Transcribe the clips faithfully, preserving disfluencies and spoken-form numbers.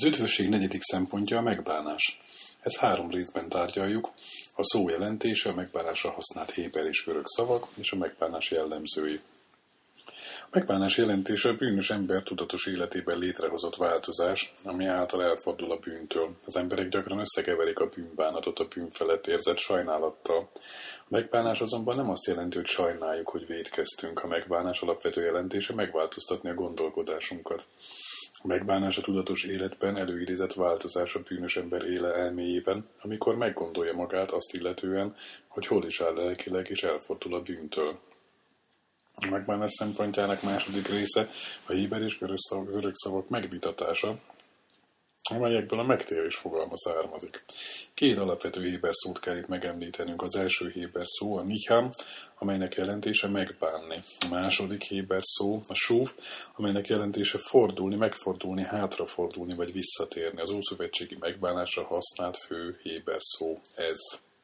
Az üdvösség negyedik szempontja a megbánás. Ezt három részben tárgyaljuk, a szó jelentése, a megbánásra használt héber és görög szavak, és a megbánás jellemzői. A megbánás jelentése a bűnös ember tudatos életében létrehozott változás, ami által elfordul a bűntől. Az emberek gyakran összekeverik a bűnbánatot a bűn felett érzett sajnálattal. A megbánás azonban nem azt jelenti, hogy sajnáljuk, hogy vétkeztünk. A megbánás alapvető jelentése megváltoztatni a gondolkodásunkat. A megbánás a tudatos életben előidézett változás a bűnös ember éle elméjében, amikor meggondolja magát azt illetően, hogy hol is áll lelkileg és elfordul a bűntől. A megbánás szempontjának második része a héber és görög szavak megvitatása, amelyekből a megtérés fogalma származik. Két alapvető héber szót kell itt megemlítenünk. Az első héber szó a niham, amelynek jelentése megbánni. A második héber szó a súv, amelynek jelentése fordulni, megfordulni, hátrafordulni vagy visszatérni. Az ószövetségi megbánásra használt fő héber szó ez.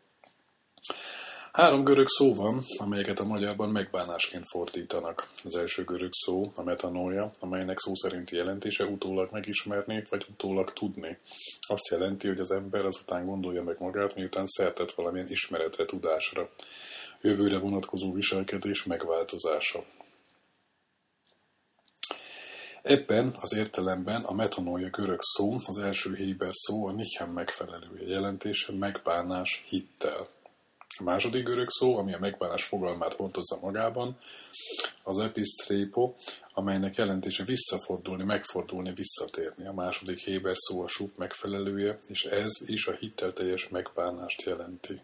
Három görög szó van, amelyeket a magyarban megbánásként fordítanak. Az első görög szó a metanoia, amelynek szó szerinti jelentése utólag megismerni, vagy utólag tudni. Azt jelenti, hogy az ember azután gondolja meg magát, miután szertett valamilyen ismeretre, tudásra. Jövőre vonatkozó viselkedés megváltozása. Ebben az értelemben a metanoia görög szó, az első héber szó a nichem megfelelője, jelentése megbánás hittel. A második görög szó, ami a megbánás fogalmát hordozza magában, az episztrépo, amelynek jelentése visszafordulni, megfordulni, visszatérni. A második héber szó a súv megfelelője, és ez is a hittelteljes megbánást jelenti.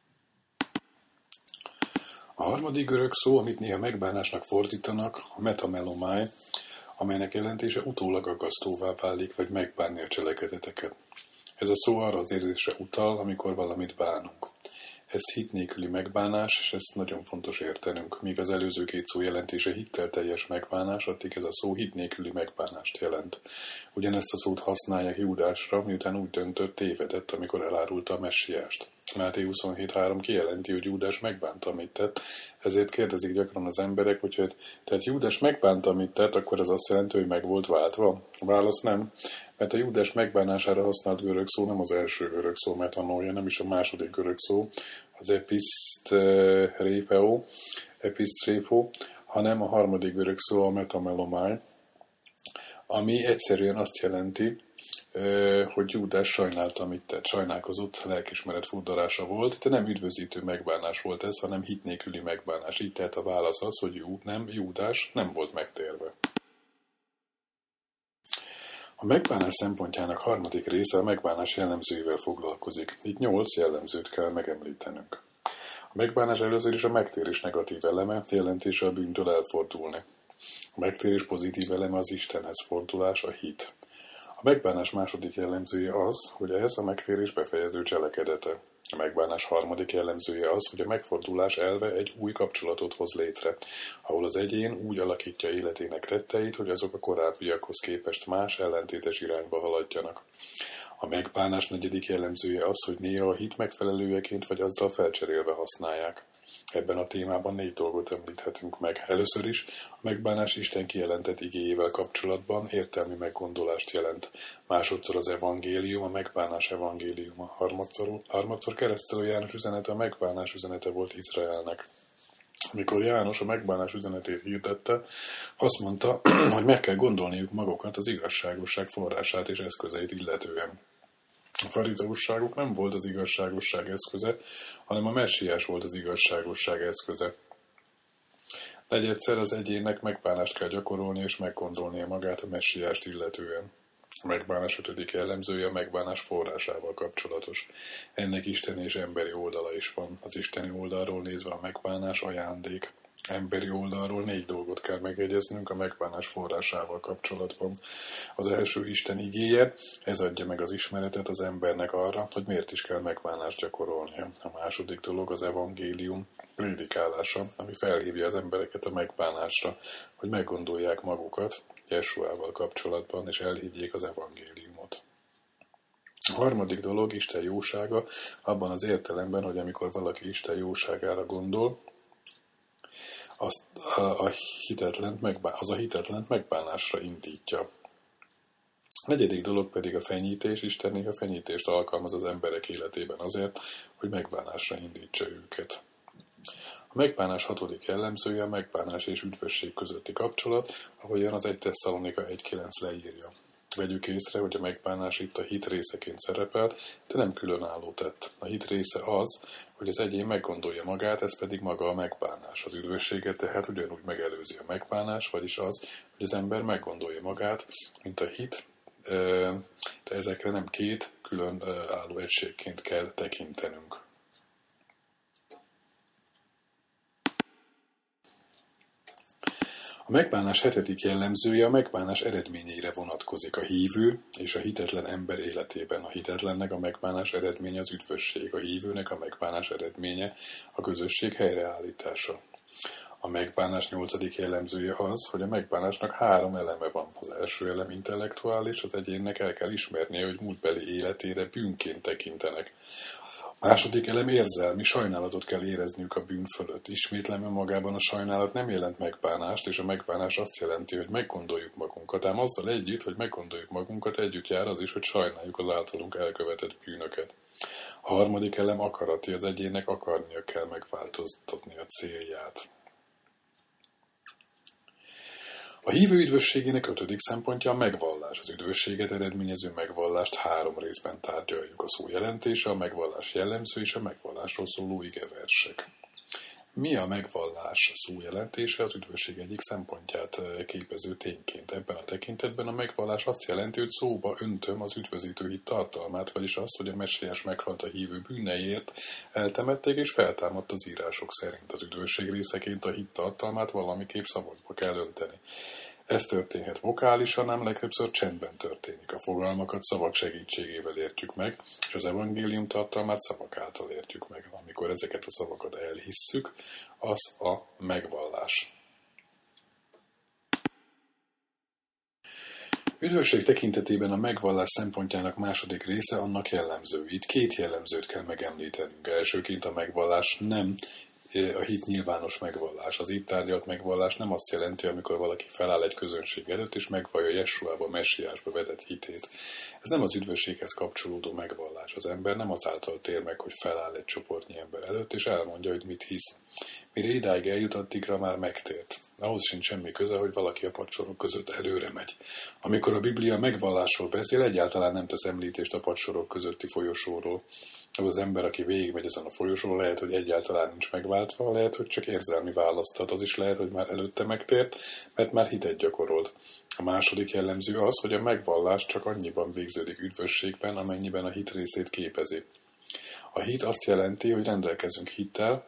A harmadik görög szó, amit néha megbánásnak fordítanak, a metamelomáj, amelynek jelentése utólag aggasztóvá válik, vagy megbánni a cselekedeteket. Ez a szó arra az érzésre utal, amikor valamit bánunk. Ez hit nélküli megbánás, és ezt nagyon fontos értenünk. Míg az előző két szó jelentése hittelteljes megbánás, addig ez a szó hit nélküli megbánást jelent. Ugyanezt a szót használják Júdásra, miután úgy döntött, tévedett, amikor elárulta a messiást. Máté huszonhét három kijelenti, hogy Júdás megbánta, amit tett, ezért kérdezik gyakran az emberek, hogy tehát Júdás megbánta, amit tett, akkor ez azt jelenti, hogy meg volt váltva? A válasz nem, mert a Júdás megbánására használt görög szó nem az első görög szó metanója, nem is a második görög szó, az episztrépeo, episztrépo, hanem a harmadik görög szó a metamelomáj, ami egyszerűen azt jelenti, hogy Júdás sajnálta, amit tett, sajnálkozott, lelkismeret furdalása volt, de nem üdvözítő megbánás volt ez, hanem hit nélküli megbánás. Így tehát a válasz az, hogy Jú, nem, Júdás nem volt megtérve. A megbánás szempontjának harmadik része a megbánás jellemzőivel foglalkozik. Itt nyolc jellemzőt kell megemlítenünk. A megbánás először is a megtérés negatív eleme, jelentése a bűntől elfordulni. A megtérés pozitív eleme az Istenhez fordulás, a hit. A megbánás második jellemzője az, hogy ez a megtérés befejező cselekedete. A megbánás harmadik jellemzője az, hogy a megfordulás elve egy új kapcsolatot hoz létre, ahol az egyén úgy alakítja életének tetteit, hogy azok a korábbiakhoz képest más, ellentétes irányba haladjanak. A megbánás negyedik jellemzője az, hogy néha a hit megfelelőjeként vagy azzal felcserélve használják. Ebben a témában négy dolgot említhetünk meg. Először is a megbánás Isten kijelentett igéjével kapcsolatban értelmi meggondolást jelent. Másodszor az evangélium, a megbánás evangéliuma. Harmadszor, harmadszor keresztelő János üzenete a megbánás üzenete volt Izraelnek. Amikor János a megbánás üzenetét hirdette, azt mondta, hogy meg kell gondolniuk magukat az igazságosság forrását és eszközeit illetően. A farizeusságuk nem volt az igazságosság eszköze, hanem a messiás volt az igazságosság eszköze. Negyedszer az egyénnek megbánást kell gyakorolni és meggondolnia magát a messiást illetően. A megbánás ötödik jellemzője a megbánás forrásával kapcsolatos. Ennek isteni és emberi oldala is van. Az isteni oldalról nézve a megbánás ajándék. Emberi oldalról négy dolgot kell megjegyeznünk a megbánás forrásával kapcsolatban. Az első Isten igéje, ez adja meg az ismeretet az embernek arra, hogy miért is kell megbánást gyakorolnia. A második dolog az evangélium prédikálása, ami felhívja az embereket a megbánásra, hogy meggondolják magukat Jesuával kapcsolatban, és elhiggyék az evangéliumot. A harmadik dolog Isten jósága, abban az értelemben, hogy amikor valaki Isten jóságára gondol, Azt a, a hitetlent megbán, az a hitetlent megbánásra indítja. A negyedik dolog pedig a fenyítés. Isten néha fenyítést alkalmaz az emberek életében azért, hogy megbánásra indítsa őket. A megbánás hatodik jellemzője a megbánás és üdvösség közötti kapcsolat, ahogyan az egy Tesszalonika egy kilenc leírja. Vegyük észre, hogy a megbánás itt a hit részeként szerepel, de nem különálló tett. A hit része az, hogy az egyén meggondolja magát, ez pedig maga a megbánás. Az üdvösséget tehát ugyanúgy megelőzi a megbánás, vagyis az, hogy az ember meggondolja magát, mint a hit, de ezekre nem két külön álló egységként kell tekintenünk. A megbánás hetedik jellemzője a megbánás eredményeire vonatkozik a hívő és a hitetlen ember életében. A hitetlennek a megbánás eredménye az üdvösség, a hívőnek a megbánás eredménye a közösség helyreállítása. A megbánás nyolcadik jellemzője az, hogy a megbánásnak három eleme van. Az első elem intellektuális, az egyénnek el kell ismernie, hogy múltbeli életére bűnként tekintenek. A második elem érzelmi, sajnálatot kell érezniük a bűn fölött. Ismétlem magában a sajnálat nem jelent megbánást, és a megbánás azt jelenti, hogy meggondoljuk magunkat. Ám azzal együtt, hogy meggondoljuk magunkat, együtt jár az is, hogy sajnáljuk az általunk elkövetett bűnöket. A harmadik elem akarati, az egyénnek akarnia kell megváltoztatni a célját. A hívő üdvösségének ötödik szempontja a megvallás. Az üdvösséget eredményező megvallást három részben tárgyaljuk. A szó jelentése, a megvallás jellemző és a megvallásról szóló igeversek. Mi a megvallás szó jelentése? Az üdvösség egyik szempontját képező tényként. Ebben a tekintetben a megvallás azt jelenti, hogy szóba öntöm az üdvözítő hit tartalmát, vagyis azt, hogy a messiás meghalt a hívő bűneiért, eltemették és feltámadt az írások szerint. Az üdvösség részeként a hit tartalmát valamiképp szavakba kell önteni. Ez történhet vokálisan, ám legtöbbször csendben történik. A fogalmakat szavak segítségével értjük meg, és az evangélium tartalmát szavak által értjük meg. Amikor ezeket a szavakat elhisszük, az a megvallás. Üdvösség tekintetében a megvallás szempontjának második része annak jellemző. Itt két jellemzőt kell megemlítenünk. Elsőként a megvallás nem a hit nyilvános megvallás. Az itt tárgyalt megvallás nem azt jelenti, amikor valaki feláll egy közönség előtt, és megvallja Jessuába, messiásba vetett hitét. Ez nem az üdvösséghez kapcsolódó megvallás. Az ember nem azáltal tér meg, hogy feláll egy csoportnyi ember előtt, és elmondja, hogy mit hisz. Mire idáig eljut, addigra már megtért. Ahhoz sincs semmi köze, hogy valaki a padsorok között előre megy. Amikor a Biblia megvallásról beszél, egyáltalán nem tesz említést a padsorok közötti folyosóról. Az az ember, aki végigmegy ezen a folyosón, lehet, hogy egyáltalán nincs megváltva, lehet, hogy csak érzelmi választat. Az is lehet, hogy már előtte megtért, mert már hitet gyakorolt. A második jellemző az, hogy a megvallás csak annyiban végződik üdvösségben, amennyiben a hit részét képezi. A hit azt jelenti, hogy rendelkezünk hittel,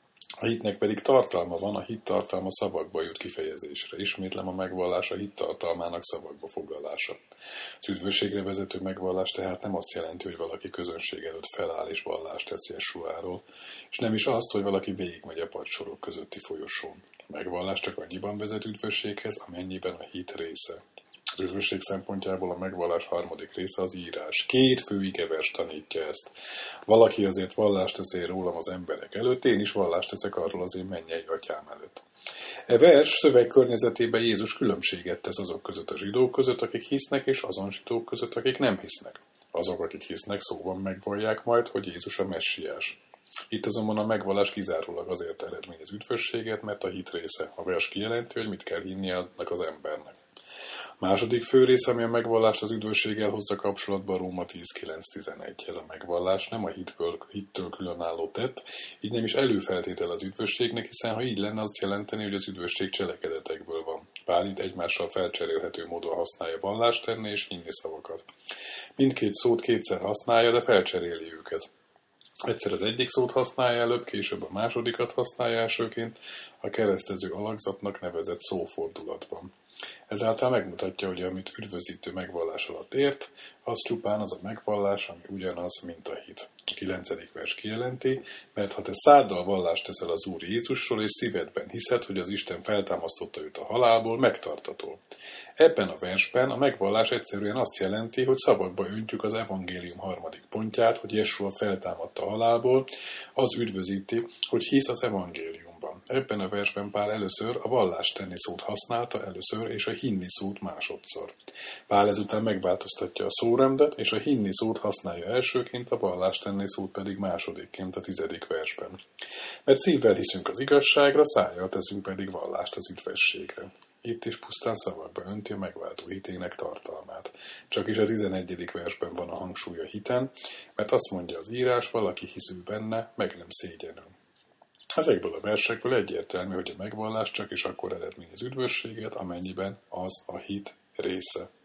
a hitnek pedig tartalma van, a hit tartalma szavakba jut kifejezésre. Ismétlem, a megvallás a hit tartalmának szavakba foglalása. Az üdvösségre vezető megvallás tehát nem azt jelenti, hogy valaki közönség előtt feláll és vallást tesz Jessuáról, és nem is azt, hogy valaki végigmegy a padsorok közötti folyosón. A megvallás csak annyiban vezet üdvösséghez, amennyiben a hit része. Az üdvösség szempontjából a megvallás harmadik része az írás. Két fő igevers tanítja ezt. Valaki azért vallást tesz én rólam az emberek előtt, én is vallást teszek arról az én mennyei atyám előtt. E vers szöveg környezetében Jézus különbséget tesz azok között a zsidók között, akik hisznek, és azon zsidók között, akik nem hisznek. Azok, akik hisznek, szóban megvallják majd, hogy Jézus a messiás. Itt azonban a megvallás kizárólag azért eredményez üdvösséget, mert a hit része. A vers kijelenti, hogy mit kell hinnie annak az embernek. Második fő része, ami a megvallást az üdvösséggel hozza kapcsolatban, Róma tíz kilenc tizenegy. Ez a megvallás nem a hitből, hittől különálló tett, így nem is előfeltétel az üdvösségnek, hiszen ha így lenne, azt jelenteni, hogy az üdvösség cselekedetekből van. Pál itt egymással felcserélhető módon használja vallást tenni és hinni szavakat. Mindkét szót kétszer használja, de felcseréli őket. Egyszer az egyik szót használja előbb, később a másodikat használja elsőként a keresztező alakzatnak nevezett szófordulatban. Ezáltal megmutatja, hogy amit üdvözítő megvallás alatt ért, az csupán az a megvallás, ami ugyanaz, mint a hit. A kilencedik vers kijelenti, mert ha te száddal vallást teszel az Úr Jézusról, és szívedben hiszed, hogy az Isten feltámasztotta őt a halálból, megtartatol. Ebben a versben a megvallás egyszerűen azt jelenti, hogy szavakba öntjük az evangélium harmadik pontját, hogy Jessua feltámadta a halálból, az üdvözíti, hogy hisz az evangéliumban. Ebben a versben Pál először a vallást tenni szót használta először, és a hinni szót másodszor. Pál ezután megváltoztatja a szórendet, és a hinni szót használja elsőként, a vallást tenni szót pedig másodikként a tizedik versben. Mert szívvel hiszünk az igazságra, szájjal teszünk pedig vallást az üdvességre. Itt is pusztán szavakba önti a megváltó hitének tartalmát. Csak is a tizenegyedik versben van a hangsúly a hiten, mert azt mondja az írás, valaki hisző benne, meg nem szégyenül. Ezekből a versekből egyértelmű, hogy a megvallás csak is akkor eredményez üdvösséget, amennyiben az a hit része.